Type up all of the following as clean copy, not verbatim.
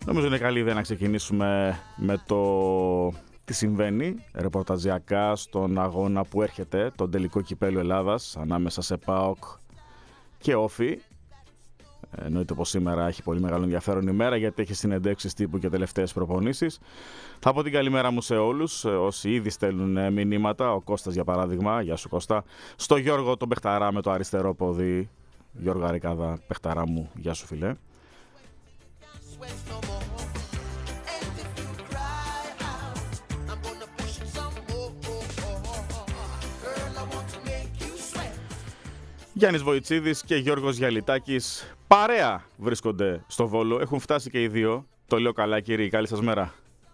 Νομίζω είναι καλή ιδέα να ξεκινήσουμε με το τι συμβαίνει ρεπορταζιακά στον αγώνα που έρχεται, τον τελικό κυπέλλου Ελλάδας ανάμεσα σε ΠΑΟΚ και Όφη. Εννοείται πως σήμερα έχει πολύ μεγάλο ενδιαφέρον ημέρα, γιατί έχει συνεντεύξεις τύπου και τελευταίες προπονήσεις. Θα πω την καλημέρα μου σε όλους όσοι ήδη στέλνουν μηνύματα. Ο Κώστας, για παράδειγμα, γεια σου Κώστα. Στο Γιώργο τον παιχταρά με το αριστερό πόδι. Γιώργο Αρικάδα, παιχταρά μου, γεια σου φίλε. Γιάννης Βοητσίδης και Γιώργος Γιαλιτάκης παρέα βρίσκονται στο Βόλο. Έχουν φτάσει και οι δύο. Το λέω καλά, κύριοι. Καλή σας μέρα.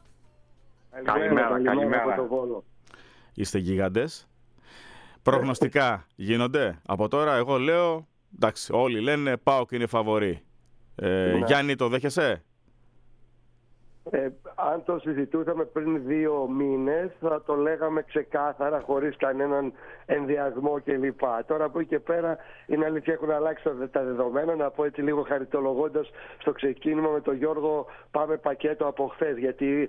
Καλημέρα από το Βόλο. Είστε γίγαντες. Προγνωστικά γίνονται από τώρα. Εγώ λέω, εντάξει, όλοι λένε ΠΑΟΚ είναι φαβορί. Γιάννη, το δέχεσαι? Αν το συζητούσαμε πριν 2 μήνες θα το λέγαμε ξεκάθαρα, χωρίς κανέναν ενδιασμό κλπ. Τώρα από εκεί και πέρα είναι αλήθεια, έχουν αλλάξει τα δεδομένα. Να πω έτσι λίγο χαριτολογώντας στο ξεκίνημα με τον Γιώργο, πάμε πακέτο από χθες, γιατί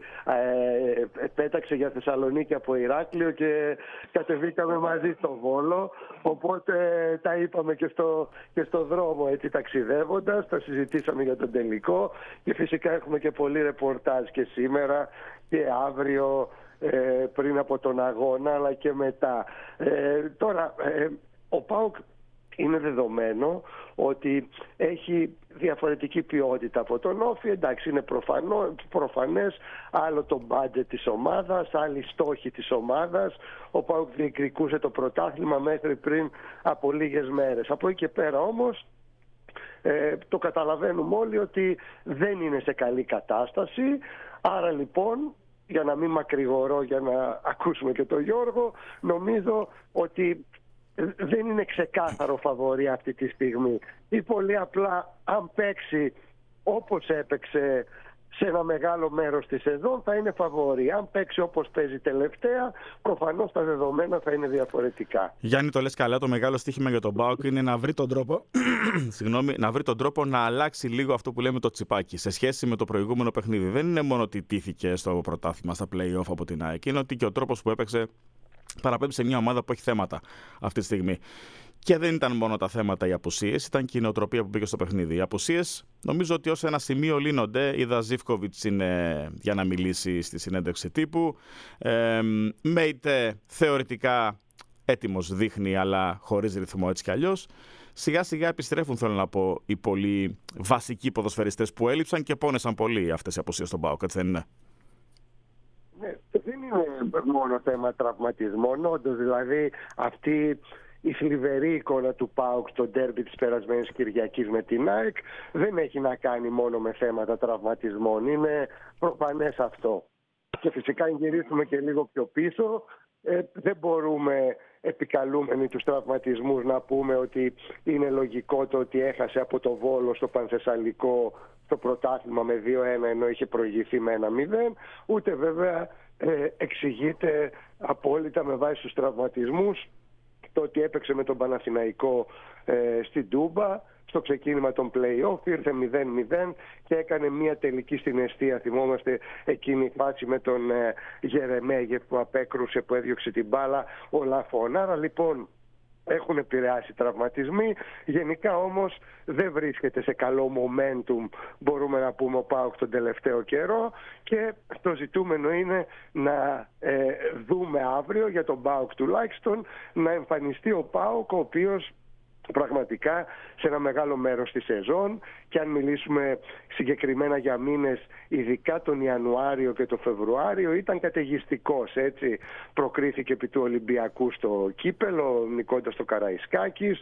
πέταξε για Θεσσαλονίκη από Ηράκλειο και κατεβήκαμε μαζί στο Βόλο, οπότε τα είπαμε και στο δρόμο έτσι ταξιδεύοντας, τα συζητήσαμε για τον τελικό και φυσικά έχουμε και πολύ ρεπορτάζ και σήμερα και αύριο πριν από τον αγώνα, αλλά και μετά. Τώρα, ο ΠΑΟΚ είναι δεδομένο ότι έχει διαφορετική ποιότητα από τον Όφη. Εντάξει, είναι προφανές, άλλο το μπάτζετ της ομάδας, άλλοι στόχοι της ομάδας. Ο ΠΑΟΚ διεκδικούσε το πρωτάθλημα μέχρι πριν από λίγες μέρες. Από εκεί και πέρα όμως το καταλαβαίνουμε όλοι ότι δεν είναι σε καλή κατάσταση. Άρα λοιπόν, για να μην μακρηγορώ, για να ακούσουμε και τον Γιώργο, νομίζω ότι δεν είναι ξεκάθαρο φαβορί αυτή τη στιγμή. Ή πολύ απλά, αν παίξει όπως έπαιξε σε ένα μεγάλο μέρος της σεζόν, θα είναι φαβορί. Αν παίξει όπως παίζει τελευταία, προφανώς τα δεδομένα θα είναι διαφορετικά. Γιάννη, το λες καλά. Το μεγάλο στοίχημα για τον ΠΑΟΚ είναι να βρει τον τρόπο να βρει τον τρόπο να αλλάξει λίγο αυτό που λέμε το τσιπάκι σε σχέση με το προηγούμενο παιχνίδι. Δεν είναι μόνο ότι τύθηκε στο πρωτάθλημα, στα play-off από την ΑΕΚ. Είναι ότι και ο τρόπος που έπαιξε παραπέμπει σε μια ομάδα που έχει θέματα αυτή τη στιγμή. Και δεν ήταν μόνο τα θέματα οι απουσίες, ήταν και η νοοτροπία που πήγε στο παιχνίδι. Οι απουσίες νομίζω ότι ως ένα σημείο λύνονται. Είδα Ζίβκοβιτς είναι για να μιλήσει στη συνέντευξη τύπου. Μέιτε θεωρητικά έτοιμος δείχνει, αλλά χωρίς ρυθμό έτσι κι αλλιώς. Σιγά σιγά επιστρέφουν, θέλω να πω, οι πολύ βασικοί ποδοσφαιριστές που έλειψαν και πόνεσαν πολύ αυτές οι απουσίες στον ΠΑΟΚ, έτσι δεν είναι? Ναι, δεν είναι μόνο θέμα τραυματισμών, όντως, δηλαδή αυτή η θλιβερή εικόνα του ΠΑΟΚ στο ντέρμπι της περασμένης Κυριακής με την ΑΕΚ δεν έχει να κάνει μόνο με θέματα τραυματισμών. Είναι προφανές αυτό. Και φυσικά, αν γυρίσουμε και λίγο πιο πίσω, δεν μπορούμε, επικαλούμενοι τους τραυματισμούς, να πούμε ότι είναι λογικό το ότι έχασε από το Βόλο στο Πανθεσσαλικό το πρωτάθλημα με 2-1 ενώ είχε προηγηθεί με 1-0. Ούτε βέβαια εξηγείται απόλυτα με βάση τους τραυματισμούς το ότι έπαιξε με τον Παναθηναϊκό στην Τούμπα στο ξεκίνημα των play-off, ήρθε 0-0 και έκανε μια τελική στην εστία. Θυμόμαστε εκείνη η φάση με τον Γερεμέγεφ που απέκρουσε, που έδιωξε την μπάλα ο Λαφών. Άρα λοιπόν έχουν επηρεάσει τραυματισμοί. Γενικά όμως δεν βρίσκεται σε καλό momentum, μπορούμε να πούμε, ο ΠΑΟΚ τον τελευταίο καιρό, και το ζητούμενο είναι να δούμε αύριο, για τον ΠΑΟΚ τουλάχιστον, να εμφανιστεί ο ΠΑΟΚ ο οποίος πραγματικά σε ένα μεγάλο μέρος της σεζόν, και αν μιλήσουμε συγκεκριμένα για μήνες, ειδικά τον Ιανουάριο και τον Φεβρουάριο, ήταν καταιγιστικός, έτσι. Προκρίθηκε επί του Ολυμπιακού στο κύπελο, νικώντας το Καραϊσκάκης,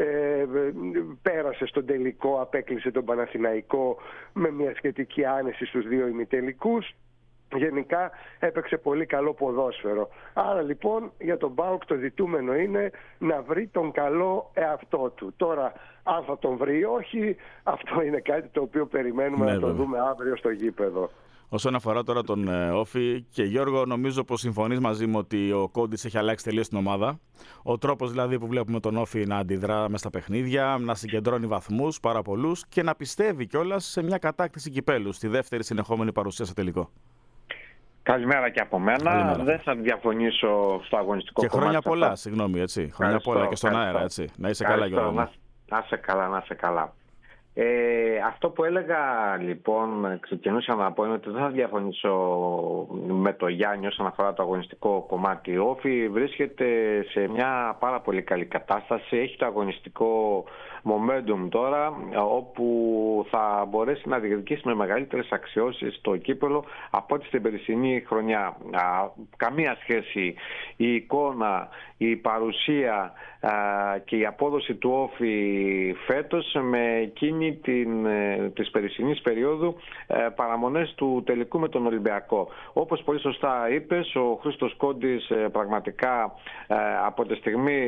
πέρασε στον τελικό, απέκλεισε τον Παναθηναϊκό με μια σχετική άνεση στους 2 ημιτελικούς. γενικά έπαιξε πολύ καλό ποδόσφαιρο. Άρα λοιπόν για τον ΠΑΟΚ το ζητούμενο είναι να βρει τον καλό εαυτό του. Τώρα αν θα τον βρει ή όχι, αυτό είναι κάτι το οποίο περιμένουμε να το δούμε αύριο στο γήπεδο. Όσον αφορά τώρα τον Όφη, και Γιώργο, νομίζω πως συμφωνείς μαζί μου ότι ο Κόντης έχει αλλάξει τελείως την ομάδα. Ο τρόπος δηλαδή που βλέπουμε τον Όφη να αντιδρά μες στα παιχνίδια, να συγκεντρώνει βαθμούς πάρα πολλούς και να πιστεύει κιόλας σε μια κατάκτηση κυπέλου, στη δεύτερη συνεχόμενη παρουσία στο τελικό. Καλημέρα και από μένα. Καλημέρα. Δεν θα διαφωνήσω στο αγωνιστικό κομμάτι. Και χρόνια πολλά, συγγνώμη, έτσι. Χρόνια πολλά και στον αέρα, έτσι. Να είσαι καλά, Γιώργο. Να είσαι καλά. Αυτό που έλεγα λοιπόν, ξεκινούσα να πω, είναι ότι δεν θα διαφωνήσω με το Γιάννη όσον αφορά το αγωνιστικό κομμάτι. Ο Όφη βρίσκεται σε μια πάρα πολύ καλή κατάσταση, έχει το αγωνιστικό momentum τώρα, όπου θα μπορέσει να διεκδικήσει με μεγαλύτερες αξιώσεις το κύπελλο από ό,τι στην περσινή χρονιά. Καμία σχέση η εικόνα, η παρουσία και η απόδοση του Όφη φέτος με εκείνη της περσινής περίοδου παραμονές του τελικού με τον Ολυμπιακό. Όπως πολύ σωστά είπες, ο Χρήστος Κόντης πραγματικά από τη στιγμή,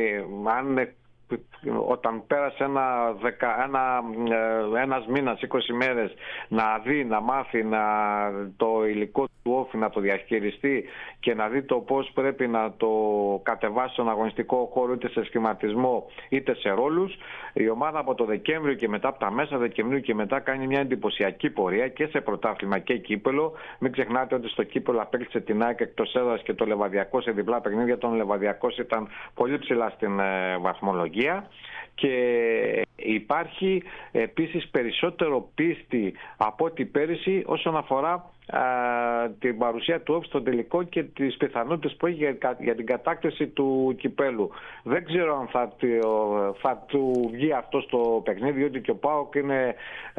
όταν πέρασε ένας μήνας, 20 μέρες, να δει, να μάθει το υλικό του Όφη, να το διαχειριστεί και να δει το πώς πρέπει να το κατεβάσει στον αγωνιστικό χώρο, είτε σε σχηματισμό είτε σε ρόλους, η ομάδα από το Δεκέμβριο και μετά, από τα μέσα Δεκεμβρίου και μετά, κάνει μια εντυπωσιακή πορεία και σε πρωτάθλημα και κύπελλο. Μην ξεχνάτε ότι στο κύπελλο απέκλεισε την ΑΕΚ εκτός έδρας και το Λεβαδιακό σε διπλά παιχνίδια. Τον Λεβαδιακός ήταν πολύ ψηλά στην βαθμολογία. Και υπάρχει επίσης περισσότερο πίστη από ό,τι πέρυσι όσον αφορά την παρουσία του Όφη στο τελικό και τις πιθανότητες που έχει για την κατάκτηση του κυπέλου. Δεν ξέρω αν θα του βγει αυτό στο παιχνίδι, διότι και ο ΠΑΟΚ είναι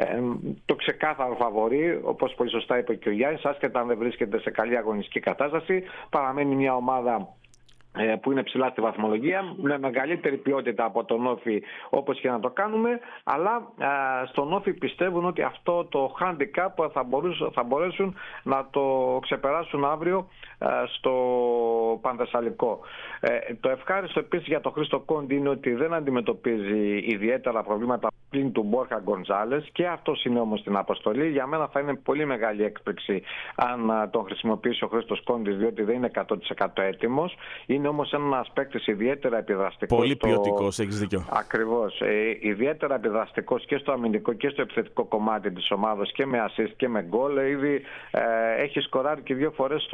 το ξεκάθαρο φαβορί, όπως πολύ σωστά είπε και ο Γιάννης, άσχετα αν δεν βρίσκεται σε καλή αγωνιστική κατάσταση. Παραμένει μια ομάδα που είναι ψηλά στη βαθμολογία, με μεγαλύτερη ποιότητα από τον Όφη, όπως και να το κάνουμε, αλλά στον Όφη πιστεύουν ότι αυτό το handicap θα μπορέσουν να το ξεπεράσουν αύριο στο Πανθεσσαλικό. Το ευχάριστο επίσης για τον Χρήστο Κόντι είναι ότι δεν αντιμετωπίζει ιδιαίτερα προβλήματα πλην του Μπόρχα Γκοντζάλες, και αυτός είναι όμως στην αποστολή. Για μένα θα είναι πολύ μεγάλη έκπληξη αν τον χρησιμοποιήσει ο Χρήστος Κόντις, διότι δεν είναι 100% έτοιμος. Είναι όμως ένας παίκτης ιδιαίτερα επιδραστικός. Πολύ ποιοτικός, έχεις δίκιο. Ακριβώς. Ιδιαίτερα επιδραστικός και στο αμυντικό και στο επιθετικό κομμάτι της ομάδας, και με assist και με γκολ. Ήδη έχει σκοράρει και 2 φορές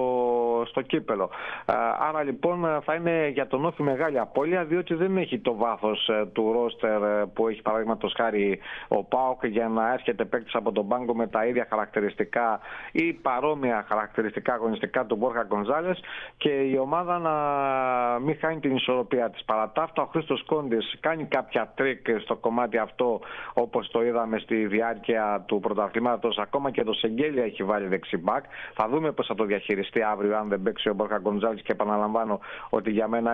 στο κύπελλο. Άρα λοιπόν θα είναι για τον Όφη μεγάλη απώλεια, διότι δεν έχει το βάθος του ρόστερ που έχει παραδείγματος χάρη ο ΠΑΟΚ για να έρχεται παίκτης από τον πάγκο με τα ίδια χαρακτηριστικά ή παρόμοια χαρακτηριστικά αγωνιστικά του Μπόρχα Γκοντζάλες, και η ομάδα να μην χάνει την ισορροπία της. Παρά τα αυτά, ο Χρήστος Κόντης κάνει κάποια τρίκ στο κομμάτι αυτό, όπως το είδαμε στη διάρκεια του πρωταθλήματος. Ακόμα και το Σεγγέλια έχει βάλει δεξιμπάκ. Θα δούμε πώς θα το διαχειριστεί αύριο αν δεν παίξει ο Μπόρχα Γκοντζάλες, και επαναλαμβάνω ότι για μένα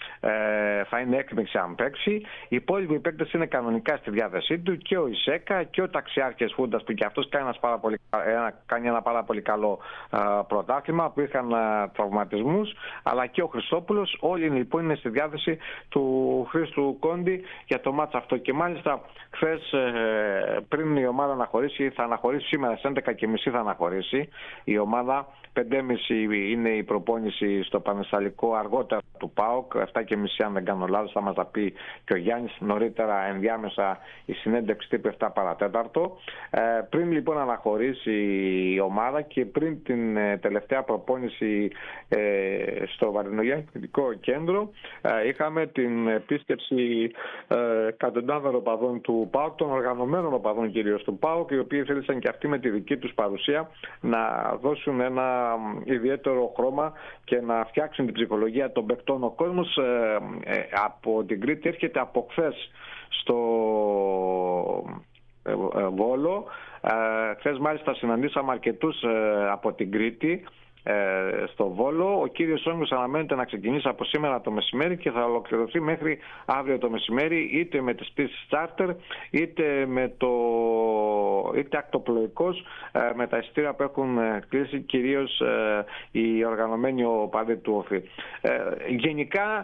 θα είναι έκπληξη αν παίξει. Οι υπόλοιποι παίκτες είναι κανονικά στη διάθεσή του, και ο Ισέκα και ο Ταξιάρχης Φούντας, που και αυτός κάνει ένα πάρα πολύ καλό πρωτάθλημα, που είχαν τραυματισμούς, αλλά και ο Χριστόπουλος. Όλοι λοιπόν είναι στη διάθεση του Χρήστου Κόντι για το μάτς αυτό. Και μάλιστα χθες, πριν η ομάδα αναχωρήσει, θα αναχωρήσει σήμερα στις 11:30, θα αναχωρήσει η ομάδα. 5:30 είναι η προπόνηση στο Πανεσταλικό, αργότερα του ΠΑΟΚ. 7:30 αν δεν κάνω λάθος, θα μας τα πει και ο Γιάννης. Νωρίτερα ενδιάμεσα η συνέντευξη τύπου 7 παρατέταρτο. Πριν λοιπόν αναχωρήσει η ομάδα και πριν την τελευταία προπόνηση στο Βαρδινογεννητικό κέντρο, είχαμε την επίσκεψη εκατοντάδων οπαδών του ΠΑΟΚ, των οργανωμένων οπαδών κυρίως του ΠΑΟΚ, οι οποίοι θέλησαν και αυτοί με τη δική τους παρουσία να δώσουν ένα ιδιαίτερο χρώμα και να φτιάξουν την ψυχολογία των παικτών. Ο κόσμος από την Κρήτη έρχεται από χθες στο Βόλο. Χθες μάλιστα συναντήσαμε αρκετούς από την Κρήτη, στο Βόλο. Ο κύριος Όγκος αναμένεται να ξεκινήσει από σήμερα το μεσημέρι και θα ολοκληρωθεί μέχρι αύριο το μεσημέρι, είτε με τις πτήσεις charter είτε ακτοπλοϊκώς, με τα εισιτήρια που έχουν κλείσει κυρίως οι οργανωμένοι οπαδοί του ΟΦΗ. Γενικά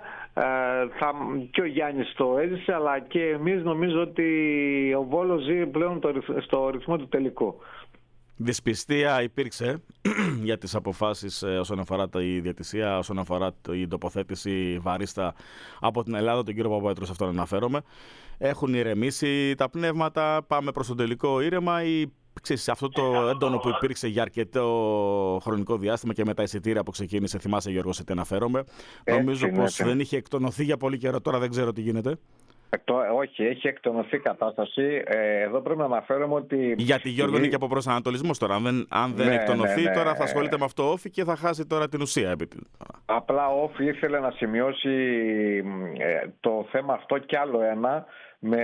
και ο Γιάννης το έζησε, αλλά και εμείς νομίζω ότι ο Βόλος ζει πλέον στο ρυθμό του τελικού. Δυσπιστία υπήρξε για τις αποφάσεις όσον αφορά τη διαιτησία, όσον αφορά την τοποθέτηση βαρίστα από την Ελλάδα, τον κύριο Παπαπέτρου, σε αυτόν αναφέρομαι. Έχουν ηρεμήσει τα πνεύματα, πάμε προς τον τελικό ήρεμα, ή ξέρεις, αυτό το έντονο που υπήρξε για αρκετό χρονικό διάστημα και με τα εισιτήρια που ξεκίνησε, θυμάσαι Γιώργο σε τι αναφέρομαι, νομίζω πως δεν είχε εκτονωθεί για πολύ καιρό, τώρα δεν ξέρω τι γίνεται. Όχι, έχει εκτονωθεί η κατάσταση. Εδώ πρέπει να αναφέρουμε ότι... Γιατί Γιώργο είναι και από προσανατολισμός τώρα. Αν δεν εκτονωθεί, τώρα θα ασχολείται με αυτό όφη και θα χάσει τώρα την ουσία. Απλά ο όφη ήθελε να σημειώσει το θέμα αυτό κι άλλο ένα με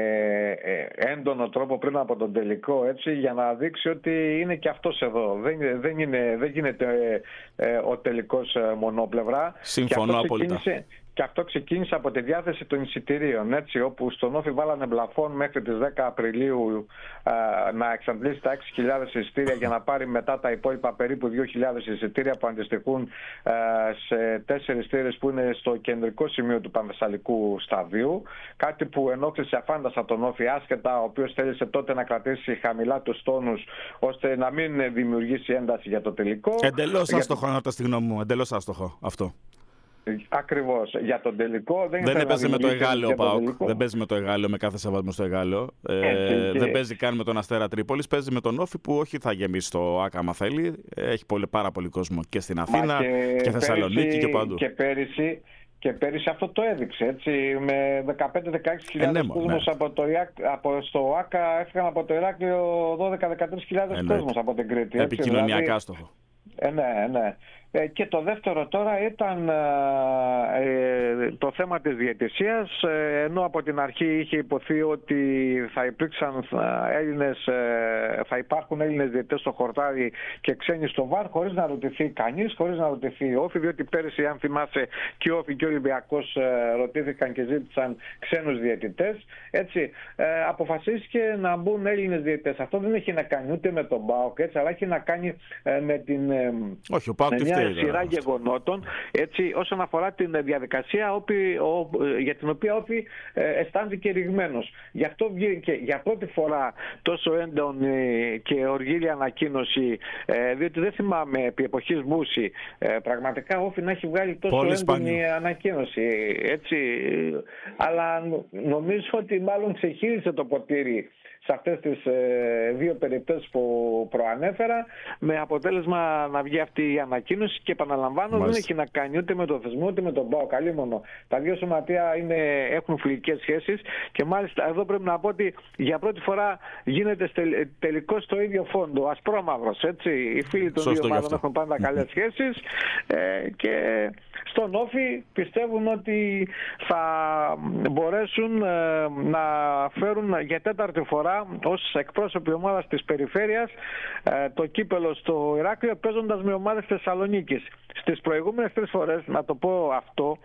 έντονο τρόπο πριν από τον τελικό, έτσι, για να δείξει ότι είναι και αυτός εδώ. Δεν γίνεται ο τελικός μονόπλευρα. Συμφωνώ απόλυτα. Και αυτό ξεκίνησε από τη διάθεση των εισιτηρίων, έτσι, όπου στον Όφη βάλανε πλαφόν μέχρι τις 10 Απριλίου να εξαντλήσει τα 6.000 εισιτήρια για να πάρει μετά τα υπόλοιπα περίπου 2.000 εισιτήρια που αντιστοιχούν σε 4 εισιτήρες που είναι στο κεντρικό σημείο του πανθεσσαλικού σταδίου. Κάτι που ενόχλησε αφάνταστα τον Όφη, άσχετα, ο οποίος θέλησε τότε να κρατήσει χαμηλά τους τόνους ώστε να μην δημιουργήσει ένταση για το τελικό. Εντελώς άστοχο, αν στη γνώμη μου. Εντελώς άστοχο αυτό. Ακριβώς. Για τον τελικό δεν έπαιζε με το Εγάλεο ο ΠΑΟΚ. Δεν παίζει με το Εγάλεο, με κάθε σεβασμό στο Εγάλεο. Δεν παίζει καν με τον Αστέρα Τρίπολης. Παίζει με τον Όφη που όχι θα γεμίσει το ΆΚΑ άμα θέλει. Έχει πάρα πολύ κόσμο και στην Αθήνα και Θεσσαλονίκη και παντού. Και πέρυσι αυτό το έδειξε, έτσι, με 15-16.000 κόσμος από στο ΆΚΑ, έφυγαν από το Ηράκλειο 12-13.000 κόσμος από την Κρήτη. Επικοινωνιακά δηλαδή, στόχο. Ναι. Και το δεύτερο τώρα ήταν το θέμα της διαιτησίας, ενώ από την αρχή είχε υποθεί ότι θα υπάρχουν Έλληνες διαιτητές στο χορτάρι και ξένοι στο ΒΑΡ, χωρίς να ρωτηθεί κανείς, χωρίς να ρωτηθεί Όφη, διότι πέρυσι, αν θυμάσαι, και Όφη και ο Ολυμπιακός ρωτήθηκαν και ζήτησαν ξένους διαιτητές. Έτσι, αποφασίστηκε να μπουν Έλληνες διαιτητές. Αυτό δεν έχει να κάνει ούτε με τον ΠΑΟΚ, έτσι, αλλά έχει να κάνει με την... Όχι, ο ΠΑΟΚ σειρά γεγονότων, έτσι, όσον αφορά την διαδικασία για την οποία Όφη αισθάνθηκε ρηγμένος. Γι' αυτό βγήκε για πρώτη φορά τόσο έντονη και οργήλη ανακοίνωση, διότι δεν θυμάμαι επί εποχής Μπούση πραγματικά Όφη να έχει βγάλει τόσο πολύ έντονη ανακοίνωση. Έτσι, αλλά νομίζω ότι μάλλον ξεχύρισε το ποτήρι σε αυτές τις δύο περιπτώσεις που προανέφερα, με αποτέλεσμα να βγει αυτή η ανακοίνωση. Και επαναλαμβάνω, δεν έχει να κάνει ούτε με το θεσμό ούτε με τον ΠΑΟΚ. Καλήμονο. Τα δύο σωματεία έχουν φιλικές σχέσεις και μάλιστα εδώ πρέπει να πω ότι για πρώτη φορά γίνεται τελικός στο ίδιο φόντο, ασπρόμαυρος, έτσι. Οι φίλοι των δύο ομάδων έχουν πάντα καλές σχέσεις και στον Όφη πιστεύουν ότι θα μπορέσουν να φέρουν για τέταρτη φορά ως εκπρόσωποι ομάδας της περιφέρειας το κύπελο στο Ηράκλειο, παίζοντας με ομάδες Θεσσαλονίκης. Στις προηγούμενες 3 φορές, να το πω αυτό,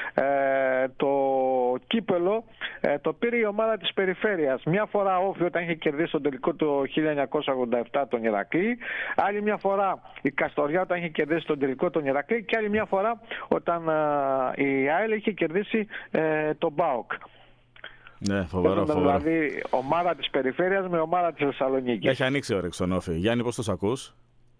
το κύπελο το πήρε η ομάδα της περιφέρειας. Μια φορά Όφη όταν είχε κερδίσει τον τελικό το 1987 τον Ηρακλή, άλλη μια φορά η Καστοριά όταν είχε κερδίσει τον τελικό τον Ηρακλή και άλλη μια φορά όταν η ΑΕΛ είχε κερδίσει τον ΠΑΟΚ. Ναι, φοβερό. Δηλαδή ομάδα της περιφέρειας με ομάδα της Θεσσαλονίκης. Έχει ανοίξει όρεξη στον Όφη. Γιάννη, πώς τους ακούς?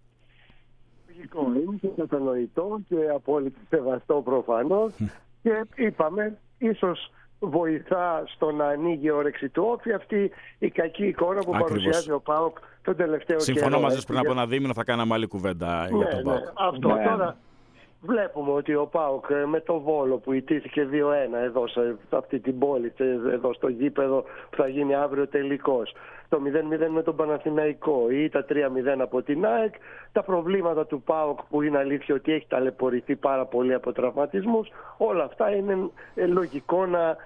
Λογικό είναι και κατανοητό και απόλυτα σεβαστό προφανώς. Και είπαμε, ίσως βοηθά στο να ανοίγει η όρεξη του Όφη αυτή η κακή εικόνα που παρουσιάζει ο ΠΑΟΚ τον τελευταίο καιρό. Συμφωνώ μαζί σου, πριν από ένα δίμηνο θα κάναμε άλλη κουβέντα για τον ΠΑΟΚ. Αυτό τώρα. Βλέπουμε ότι ο ΠΑΟΚ με το Βόλο που ητήθηκε 2-1 εδώ σε αυτή την πόλη, εδώ στο γήπεδο που θα γίνει αύριο τελικός, το 0-0 με τον Παναθηναϊκό ή τα 3-0 από την ΑΕΚ, τα προβλήματα του ΠΑΟΚ που είναι αλήθεια ότι έχει ταλαιπωρηθεί πάρα πολύ από τραυματισμούς, όλα αυτά είναι λογικό να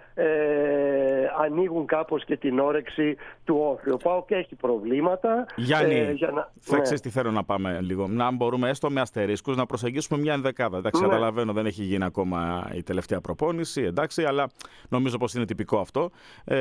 ανοίγουν κάπως και την όρεξη του όφη. Ο ΠΑΟΚ έχει προβλήματα. Γιάννη, θα ξέρεις τι θέλω να πάμε λίγο. Να μπορούμε έστω με αστερίσκους να προσεγγίσουμε μια ενδεκάδα. Εντάξει, καταλαβαίνω, δεν έχει γίνει ακόμα η τελευταία προπόνηση, εντάξει, αλλά νομίζω πως είναι τυπικό αυτό.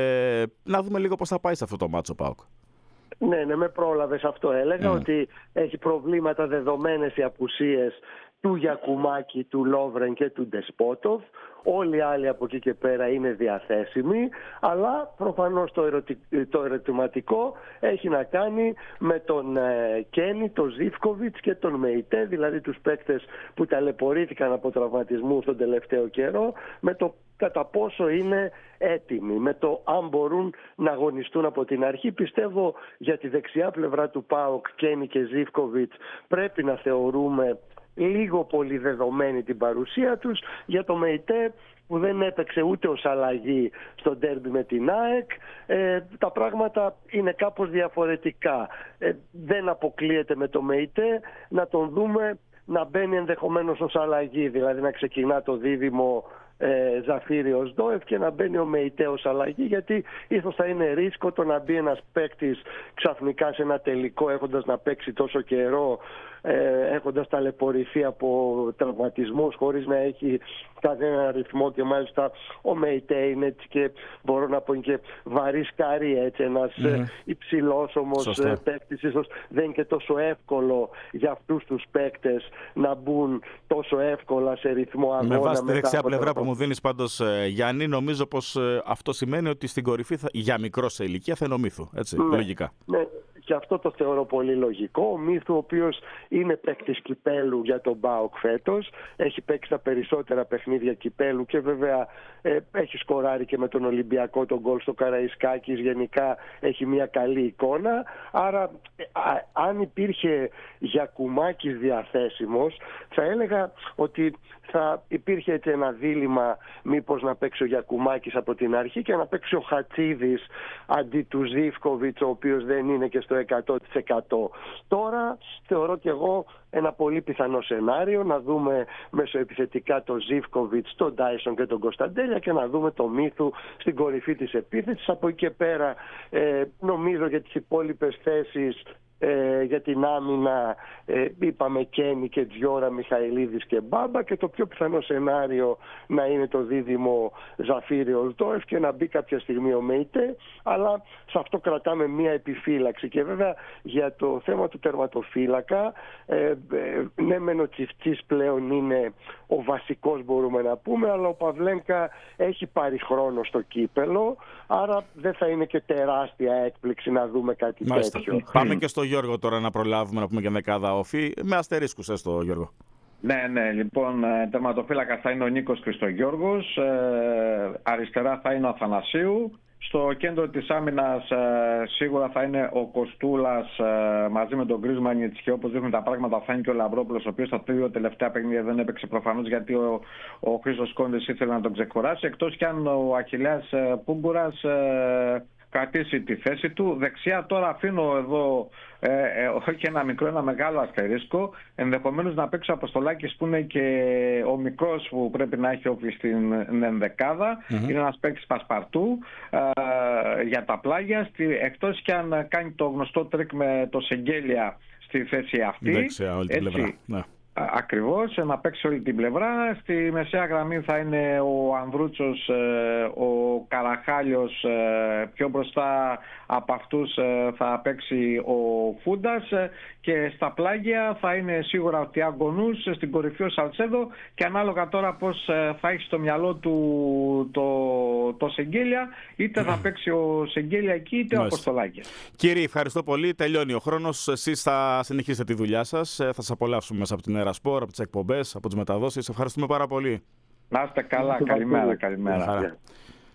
Να δούμε λίγο πώς θα πάει σε αυτό το μάτσο ΠΑΟΚ. Ναι, με πρόλαβες, αυτό έλεγα, ότι έχει προβλήματα δεδομένες οι απουσίες του Γιακουμάκη, του Λόβρεν και του Ντεσπότοφ. Όλοι οι άλλοι από εκεί και πέρα είναι διαθέσιμοι, αλλά προφανώς το ερωτηματικό έχει να κάνει με τον Κένι, τον Ζίβκοβιτς και τον Μεϊτέ, δηλαδή τους παίκτες που ταλαιπωρήθηκαν από τραυματισμού τον τελευταίο καιρό, με το κατά πόσο είναι έτοιμοι, με το αν μπορούν να αγωνιστούν από την αρχή. Πιστεύω για τη δεξιά πλευρά του ΠΑΟΚ, Κένι και Ζίβκοβιτς, πρέπει να θεωρούμε λίγο πολύ δεδομένη την παρουσία τους. Για το Μεϊτέ, που δεν έπαιξε ούτε ως αλλαγή στο ντέρμπι με την ΑΕΚ, τα πράγματα είναι κάπως διαφορετικά. Δεν αποκλείεται με το Μεϊτέ να τον δούμε να μπαίνει ενδεχομένως ως αλλαγή, δηλαδή να ξεκινά το δίδυμο Ζαφύριος Ντόεφ και να μπαίνει ο Μεϊτέ ως αλλαγή, γιατί ίσως θα είναι ρίσκο το να μπει ένας παίκτης ξαφνικά σε ένα τελικό έχοντας να παίξει τόσο καιρό, έχοντας ταλαιπωρηθεί από τραυματισμούς χωρίς να έχει κανένα ρυθμό, και μάλιστα ο Μεϊτέ είναι έτσι, και μπορώ να πω και βαρύς καρύ, έτσι, ένας υψηλός όμως παίκτης. Ίσως δεν είναι και τόσο εύκολο για αυτούς τους παίκτες να μπουν τόσο εύκολα σε ρυθμό αγώνα. Με βάση τη δεξιά πλευρά που μου δίνεις πάντως, Γιάννη, νομίζω πως αυτό σημαίνει ότι στην κορυφή για μικρό σε ηλικία θα είναι ο Μύθου, έτσι, λογικά. Ναι. Και αυτό το θεωρώ πολύ λογικό. Ο Μύθου, ο οποίος είναι παίκτης κυπέλου για τον ΠΑΟΚ φέτος, έχει παίξει τα περισσότερα παιχνίδια κυπέλου και βέβαια έχει σκοράρει και με τον Ολυμπιακό τον γκολ στο Καραϊσκάκης. Γενικά έχει μια καλή εικόνα. Άρα αν υπήρχε Γιακουμάκης διαθέσιμος, θα έλεγα ότι θα υπήρχε έτσι ένα δίλημμα, μήπως να παίξει ο Γιακουμάκης από την αρχή και να παίξει ο Χατσίδης αντί του Ζίβκοβιτς, ο οποίος δεν είναι και στο 100%. Τώρα θεωρώ και εγώ ένα πολύ πιθανό σενάριο να δούμε μεσοεπιθετικά τον Ζίβκοβιτς, τον Ντάισον και τον Κωνσταντέλια, και να δούμε το Μύθου στην κορυφή της επίθεσης. Από εκεί και πέρα νομίζω για τις υπόλοιπες θέσεις, για την άμυνα είπαμε Κένι και Τζιόρα, Μιχαηλίδης και Μπάμπα, και το πιο πιθανό σενάριο να είναι το δίδυμο Ζαφύριος Ντόεφ και να μπει κάποια στιγμή ο Μεϊτέ, αλλά σε αυτό κρατάμε μία επιφύλαξη. Και βέβαια για το θέμα του τερματοφύλακα, ναι μεν ο Τσιφτσής πλέον είναι ο βασικός, μπορούμε να πούμε, αλλά ο Παυλένκα έχει πάρει χρόνο στο κύπελο, άρα δεν θα είναι και τεράστια έκπληξη να δούμε κάτι τέτοιο. Πάμε και στο Γιώργο τώρα να προλάβουμε να πούμε και δεκάδα όφη, με αστερίσκους έστω, Γιώργο. Ναι, λοιπόν, τερματοφύλακα θα είναι ο Νίκος Χριστογιώργος, αριστερά θα είναι ο Αθανασίου. Στο κέντρο της άμυνας σίγουρα θα είναι ο Κοστούλας μαζί με τον Γκρίζμαν, και όπως δείχνουν τα πράγματα θα είναι και ο Λαμπρόπουλος, ο οποίος στα 2 τελευταία παιχνίδια δεν έπαιξε προφανώς γιατί ο Χρήστος Κόντης ήθελε να τον ξεκουράσει, εκτός κι αν ο Αχιλλέας Πούμπουρας κρατήσει τη θέση του. Δεξιά τώρα αφήνω εδώ όχι ένα μικρό, ένα μεγάλο αστερίσκο. Ενδεχομένως να παίξει ο Αποστολάκης, που είναι και ο μικρός που πρέπει να έχει όφη στην ενδεκάδα. Είναι ένας παίκτης πασπαρτού για τα πλάγια, εκτός και αν κάνει το γνωστό τρίκ με το Σεγγέλια στη θέση αυτή. Δεξιά, όλη την πλευρά. Ναι. Ακριβώς, να παίξει όλη την πλευρά. Στη μεσαία γραμμή θα είναι ο Ανδρούτσος, ο Καραχάλιος, πιο μπροστά από αυτούς θα παίξει ο Φούντας, και στα πλάγια θα είναι σίγουρα ο Τιάγκο Νους, στην κορυφή ο Σαλσέδο, και ανάλογα τώρα πώς θα έχει στο μυαλό του το Σεγγέλια, είτε θα παίξει ο Σεγγέλια εκεί είτε ο Αποστολάκης. Κύριε, ευχαριστώ πολύ. Τελειώνει ο χρόνος. Εσείς θα συνεχίσετε τη δουλειά σας. Θα σας απολαύσουμε μέσα από την Ερασπορ, από τις εκπομπές, από τις μεταδόσεις. Ευχαριστούμε πάρα πολύ. Να είστε καλά. Καλημέρα.